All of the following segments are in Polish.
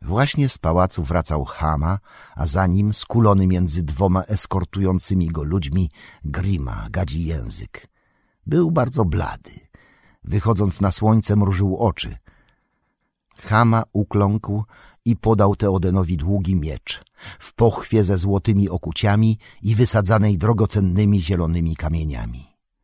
Właśnie z pałacu wracał Chama, a za nim, skulony między dwoma eskortującymi go ludźmi, Grima, gadzi język. Był bardzo blady. Wychodząc na słońce, mrużył oczy. Chama ukląkł i podał Teodenowi długi miecz, w pochwie ze złotymi okuciami i wysadzanej drogocennymi zielonymi kamieniami.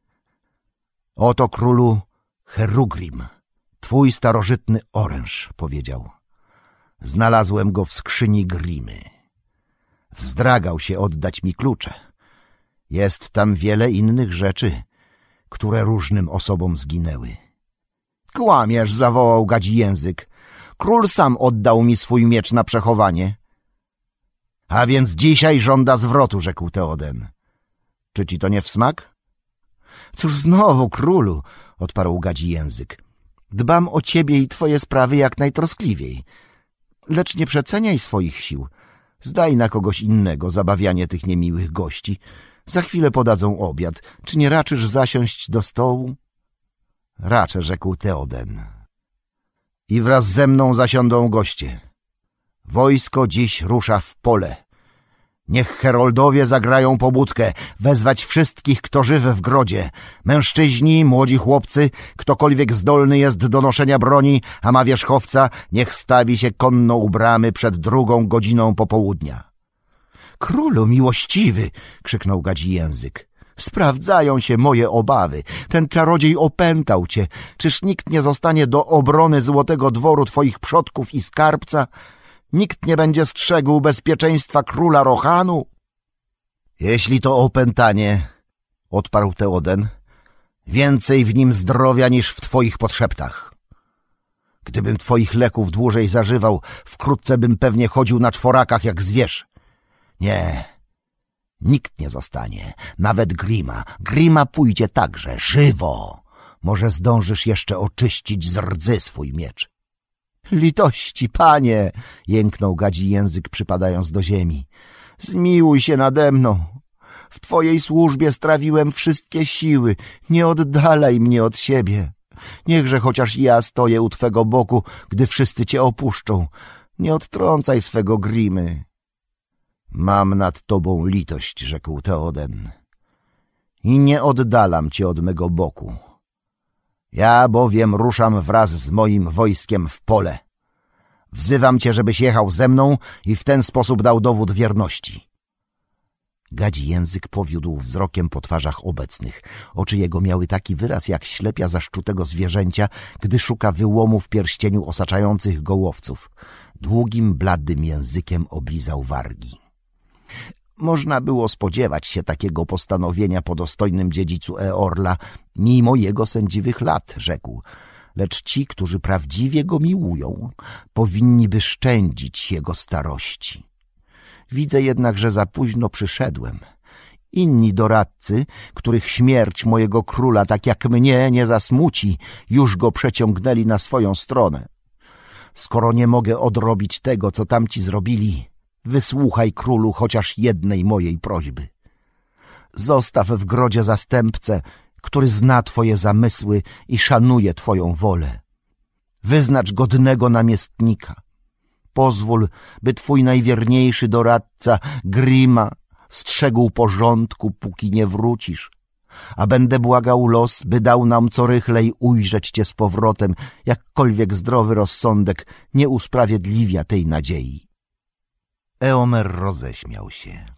Oto, królu, Herugrim, twój starożytny oręż, powiedział. Znalazłem go w skrzyni Grimy. Wzdragał się oddać mi klucze. Jest tam wiele innych rzeczy, które różnym osobom zginęły. Kłamiesz, zawołał gadzi język. Król sam oddał mi swój miecz na przechowanie. A więc dzisiaj żąda zwrotu, rzekł Teoden. Czy ci to nie w smak? Cóż znowu, królu, odparł gadzi język. Dbam o ciebie i twoje sprawy jak najtroskliwiej. Lecz nie przeceniaj swoich sił. Zdaj na kogoś innego zabawianie tych niemiłych gości. Za chwilę podadzą obiad. Czy nie raczysz zasiąść do stołu? Raczę, rzekł Teoden. I wraz ze mną zasiądą goście. Wojsko dziś rusza w pole. Niech heroldowie zagrają pobudkę, wezwać wszystkich, kto żywy w grodzie. Mężczyźni, młodzi chłopcy, ktokolwiek zdolny jest do noszenia broni, a ma wierzchowca, niech stawi się konno u bramy przed 2:00 popołudnia. Królu miłościwy, krzyknął gadzi język. Sprawdzają się moje obawy. Ten czarodziej opętał cię. Czyż nikt nie zostanie do obrony Złotego Dworu twoich przodków i skarbca? Nikt nie będzie strzegł bezpieczeństwa króla Rohanu? Jeśli to opętanie, odparł Teoden, więcej w nim zdrowia niż w twoich podszeptach. Gdybym twoich leków dłużej zażywał, wkrótce bym pewnie chodził na czworakach jak zwierz. Nie, nikt nie zostanie, nawet Grima. Grima pójdzie także, żywo. Może zdążysz jeszcze oczyścić z rdzy swój miecz. Litości, panie, jęknął gadzi język, przypadając do ziemi. Zmiłuj się nade mną. W twojej służbie strawiłem wszystkie siły. Nie oddalaj mnie od siebie. Niechże chociaż ja stoję u twego boku, gdy wszyscy cię opuszczą. Nie odtrącaj swego Grimy. Mam nad tobą litość, rzekł Teoden. I nie oddalam cię od mego boku. Ja bowiem ruszam wraz z moim wojskiem w pole. Wzywam cię, żebyś jechał ze mną i w ten sposób dał dowód wierności. Gadzi język powiódł wzrokiem po twarzach obecnych. Oczy jego miały taki wyraz jak ślepia zaszczutego zwierzęcia, gdy szuka wyłomu w pierścieniu osaczających go łowców. Długim, bladym językiem oblizał wargi. Można było spodziewać się takiego postanowienia po dostojnym dziedzicu Eorla, mimo jego sędziwych lat, rzekł. Lecz ci, którzy prawdziwie go miłują, powinni by szczędzić jego starości. Widzę jednak, że za późno przyszedłem. Inni doradcy, których śmierć mojego króla tak jak mnie nie zasmuci, już go przeciągnęli na swoją stronę. Skoro nie mogę odrobić tego, co tamci zrobili, wysłuchaj, królu, chociaż jednej mojej prośby. Zostaw w grodzie zastępcę, który zna twoje zamysły i szanuje twoją wolę. Wyznacz godnego namiestnika. Pozwól, by twój najwierniejszy doradca, Grima, strzegł porządku, póki nie wrócisz. A będę błagał los, by dał nam co rychlej ujrzeć cię z powrotem, jakkolwiek zdrowy rozsądek nie usprawiedliwia tej nadziei. Eomer roześmiał się.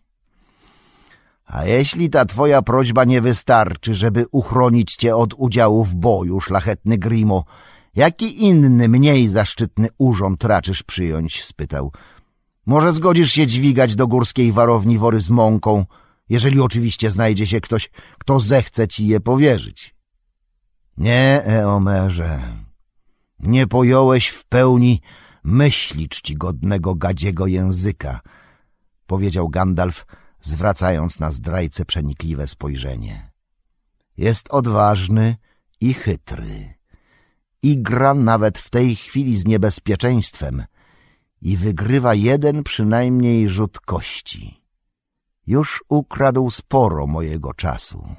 A jeśli ta twoja prośba nie wystarczy, żeby uchronić cię od udziału w boju, szlachetny Grimo, jaki inny, mniej zaszczytny urząd raczysz przyjąć? Spytał. Może zgodzisz się dźwigać do górskiej warowni wory z mąką, jeżeli oczywiście znajdzie się ktoś, kto zechce ci je powierzyć. Nie, Eomerze, nie pojąłeś w pełni myśli czcigodnego gadziego języka, powiedział Gandalf, zwracając na zdrajcę przenikliwe spojrzenie. Jest odważny i chytry. I gra nawet w tej chwili z niebezpieczeństwem i wygrywa jeden przynajmniej rzut kości. Już ukradł sporo mojego czasu.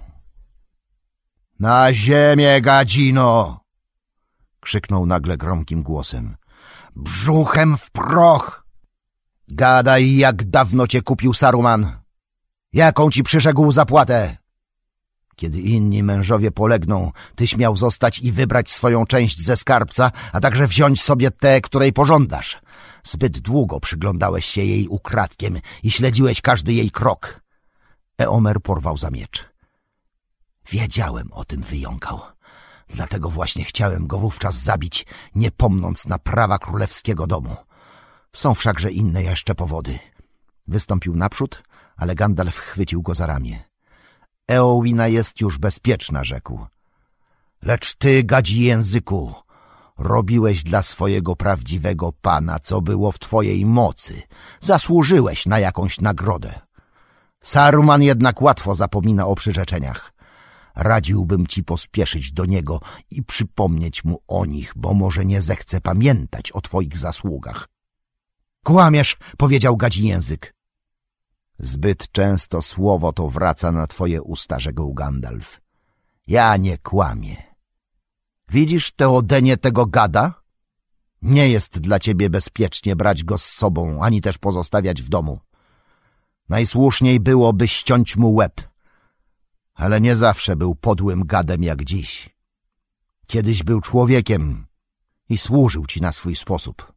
Na ziemię, gadzino! Krzyknął nagle gromkim głosem. brzuchem w proch! Gadaj, jak dawno cię kupił Saruman. Jaką ci przyrzekł zapłatę? Kiedy inni mężowie polegną, tyś miał zostać i wybrać swoją część ze skarbca, a także wziąć sobie tę, której pożądasz. Zbyt długo przyglądałeś się jej ukradkiem i śledziłeś każdy jej krok. Eomer porwał za miecz. Wiedziałem o tym, wyjąkał. Dlatego właśnie chciałem go wówczas zabić, nie pomnąc na prawa królewskiego domu. Są wszakże inne jeszcze powody. Wystąpił naprzód, ale Gandalf chwycił go za ramię. Eowina jest już bezpieczna, rzekł. Lecz ty, gadzi języku, robiłeś dla swojego prawdziwego pana, co było w twojej mocy. Zasłużyłeś na jakąś nagrodę. Saruman jednak łatwo zapomina o przyrzeczeniach. Radziłbym ci pospieszyć do niego i przypomnieć mu o nich, bo może nie zechce pamiętać o twoich zasługach. Kłamiesz, powiedział gadzi język. Zbyt często słowo to wraca na twoje usta, rzekł Gandalf. Ja nie kłamię. Widzisz Teodenie tego gada? Nie jest dla ciebie bezpiecznie brać go z sobą, ani też pozostawiać w domu. Najsłuszniej byłoby ściąć mu łeb, ale nie zawsze był podłym gadem jak dziś. Kiedyś był człowiekiem i służył ci na swój sposób.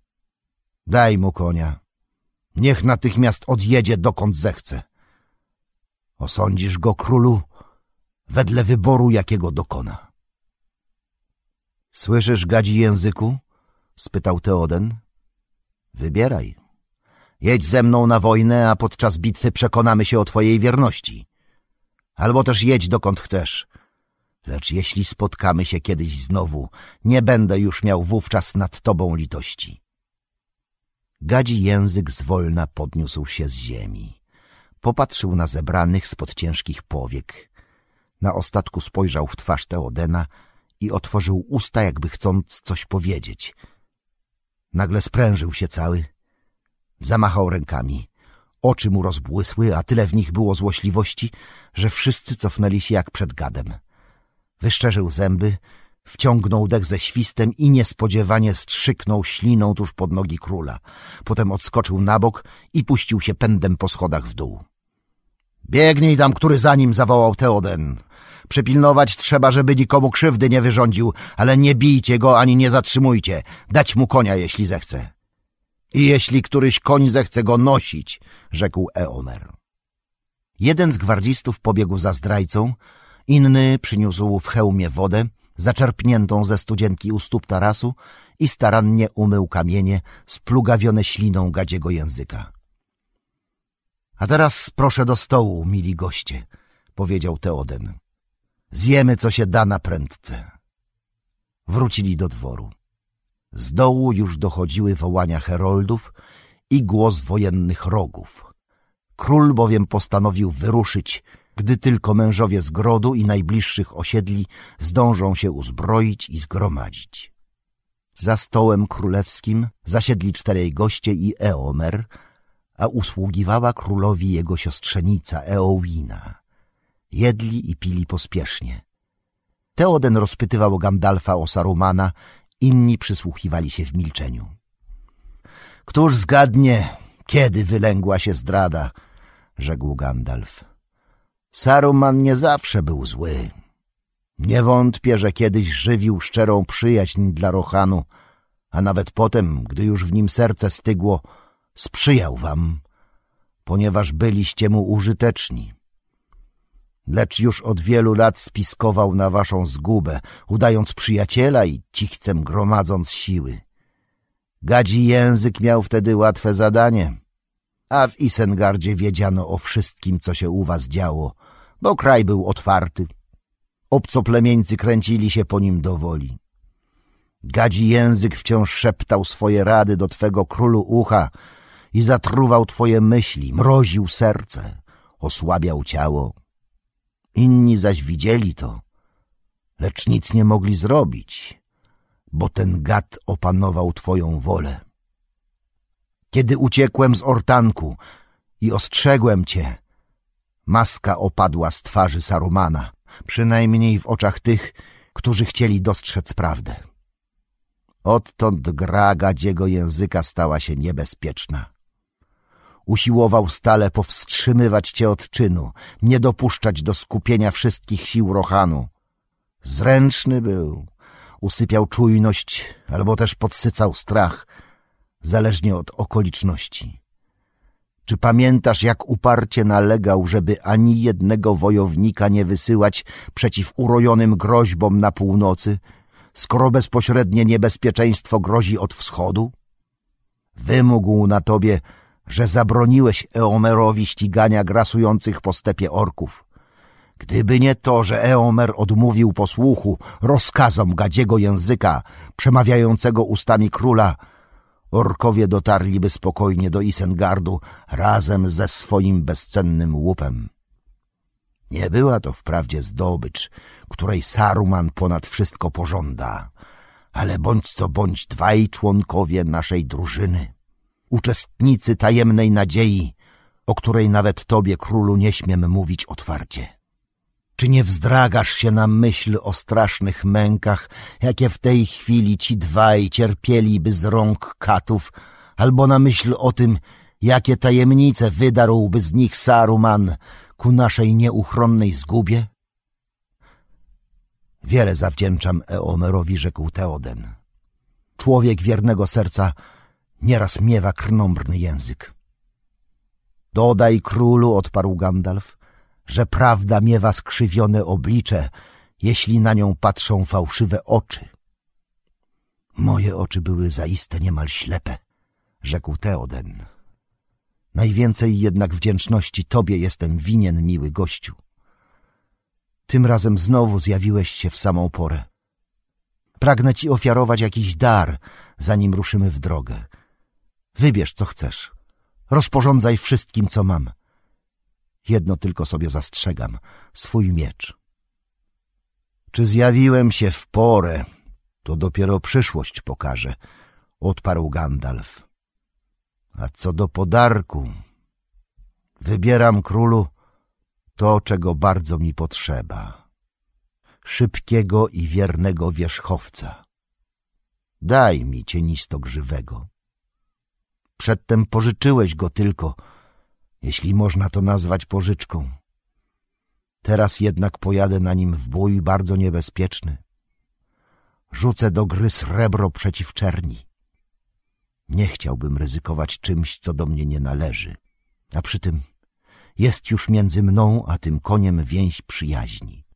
Daj mu konia. Niech natychmiast odjedzie, dokąd zechce. Osądzisz go, królu, wedle wyboru, jakiego dokona. Słyszysz, gadzi języku? Spytał Teoden. Wybieraj. Jedź ze mną na wojnę, a podczas bitwy przekonamy się o twojej wierności. Albo też jedź dokąd chcesz. Lecz jeśli spotkamy się kiedyś znowu, nie będę już miał wówczas nad tobą litości. Gadzi język zwolna podniósł się z ziemi. Popatrzył na zebranych spod ciężkich powiek. Na ostatku spojrzał w twarz Teodena i otworzył usta, jakby chcąc coś powiedzieć. Nagle sprężył się cały. Zamachał rękami. Oczy mu rozbłysły, a tyle w nich było złośliwości, że wszyscy cofnęli się jak przed gadem. Wyszczerzył zęby, wciągnął dech ze świstem i niespodziewanie strzyknął śliną tuż pod nogi króla. Potem odskoczył na bok i puścił się pędem po schodach w dół. Biegnij tam, który za nim, zawołał Teoden. Przypilnować trzeba, żeby nikomu krzywdy nie wyrządził, ale nie bijcie go ani nie zatrzymujcie. Dać mu konia, jeśli zechce. I jeśli któryś koń zechce go nosić, rzekł Eomer. Jeden z gwardzistów pobiegł za zdrajcą, inny przyniósł w hełmie wodę, zaczerpniętą ze studzienki u stóp tarasu i starannie umył kamienie splugawione śliną gadziego języka. A teraz proszę do stołu, mili goście, powiedział Teoden. Zjemy, co się da na prędce. Wrócili do dworu. Z dołu już dochodziły wołania heroldów i głos wojennych rogów. Król bowiem postanowił wyruszyć, gdy tylko mężowie z grodu i najbliższych osiedli zdążą się uzbroić i zgromadzić. Za stołem królewskim zasiedli 4 goście i Eomer, a usługiwała królowi jego siostrzenica Eowina. Jedli i pili pospiesznie. Teoden rozpytywał Gandalfa o Sarumana, inni przysłuchiwali się w milczeniu. Któż zgadnie, kiedy wylęgła się zdrada, rzekł Gandalf. Saruman nie zawsze był zły. Nie wątpię, że kiedyś żywił szczerą przyjaźń dla Rohanu, a nawet potem, gdy już w nim serce stygło, sprzyjał wam, ponieważ byliście mu użyteczni. Lecz już od wielu lat spiskował na waszą zgubę, udając przyjaciela i cichcem gromadząc siły. Gadzi język miał wtedy łatwe zadanie, a w Isengardzie wiedziano o wszystkim, co się u was działo, bo kraj był otwarty. Obcoplemieńcy kręcili się po nim do woli. Gadzi język wciąż szeptał swoje rady do twego królu ucha i zatruwał twoje myśli, mroził serce, osłabiał ciało. Inni zaś widzieli to, lecz nic nie mogli zrobić, bo ten gad opanował twoją wolę. Kiedy uciekłem z Ortanku i ostrzegłem cię, maska opadła z twarzy Sarumana, przynajmniej w oczach tych, którzy chcieli dostrzec prawdę. Odtąd gra gadziego języka stała się niebezpieczna. Usiłował stale powstrzymywać cię od czynu, nie dopuszczać do skupienia wszystkich sił Rohanu. Zręczny był, usypiał czujność albo też podsycał strach, zależnie od okoliczności. Czy pamiętasz, jak uparcie nalegał, żeby ani jednego wojownika nie wysyłać przeciw urojonym groźbom na północy, skoro bezpośrednie niebezpieczeństwo grozi od wschodu? Wymógł na tobie, że zabroniłeś Eomerowi ścigania grasujących po stepie orków. Gdyby nie to, że Eomer odmówił posłuchu rozkazom gadziego języka przemawiającego ustami króla, orkowie dotarliby spokojnie do Isengardu razem ze swoim bezcennym łupem. Nie była to wprawdzie zdobycz, której Saruman ponad wszystko pożąda, ale bądź co bądź dwaj członkowie naszej drużyny, uczestnicy tajemnej nadziei, o której nawet tobie, królu, nie śmiem mówić otwarcie. Czy nie wzdragasz się na myśl o strasznych mękach, jakie w tej chwili ci dwaj cierpieliby z rąk katów, albo na myśl o tym, jakie tajemnice wydarłby z nich Saruman ku naszej nieuchronnej zgubie? Wiele zawdzięczam Eomerowi, rzekł Theoden. Człowiek wiernego serca nieraz miewa krnąbrny język. Dodaj, królu, odparł Gandalf, że prawda miewa skrzywione oblicze, jeśli na nią patrzą fałszywe oczy. Moje oczy były zaiste niemal ślepe, rzekł Theoden. Najwięcej jednak wdzięczności tobie jestem winien, miły gościu. Tym razem znowu zjawiłeś się w samą porę. Pragnę ci ofiarować jakiś dar, zanim ruszymy w drogę. Wybierz, co chcesz. Rozporządzaj wszystkim, co mam. Jedno tylko sobie zastrzegam, swój miecz. Czy zjawiłem się w porę, to dopiero przyszłość pokaże, odparł Gandalf. A co do podarku, wybieram, królu, to, czego bardzo mi potrzeba. Szybkiego i wiernego wierzchowca. Daj mi cienistogrzywego. Przedtem pożyczyłeś go tylko, jeśli można to nazwać pożyczką. Teraz jednak pojadę na nim w bój bardzo niebezpieczny. Rzucę do gry srebro przeciw czerni. Nie chciałbym ryzykować czymś, co do mnie nie należy, a przy tym jest już między mną a tym koniem więź przyjaźni.